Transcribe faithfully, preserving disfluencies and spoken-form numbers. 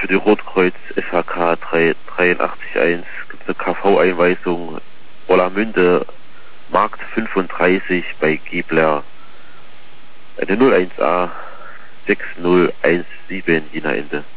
für die Rotkreuz F H K drei acht drei eins gibt es eine K V-Einweisung Rollermünde Markt fünfunddreißig bei Giebler. Eine null eins A sechs null eins sieben Jena Ende.